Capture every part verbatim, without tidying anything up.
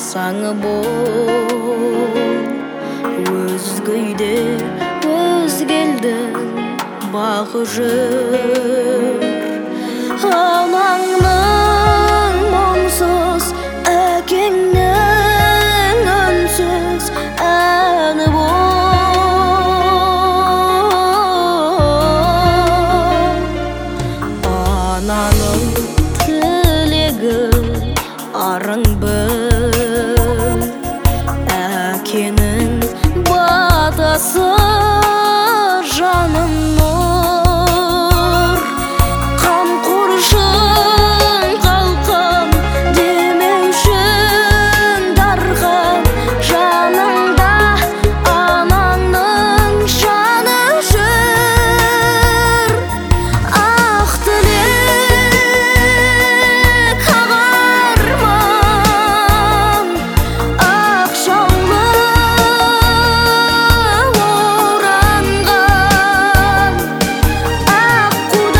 саңы бол, өзгейде өзгелдің бағы жүр. Анаңның мұңсыз, әкеңнің үнсіз әні бол. Ананың тілегі арың бір, әкенің батасы жаным нұр. Қамқоршың қалқам демеушің дархан, жаныңда анаңның жаны жүр. Ақ тілек, ақ арман, ақ жаулы оранған, ақ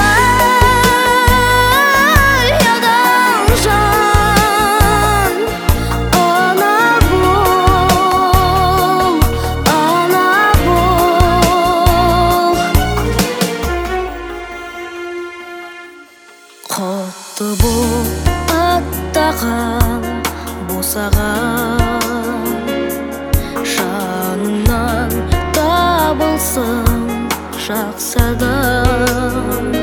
қудай адал жан. Ана бол, ана бол. Құтты бол аттаған босаған, жаныңнан табылсын жақсы адам.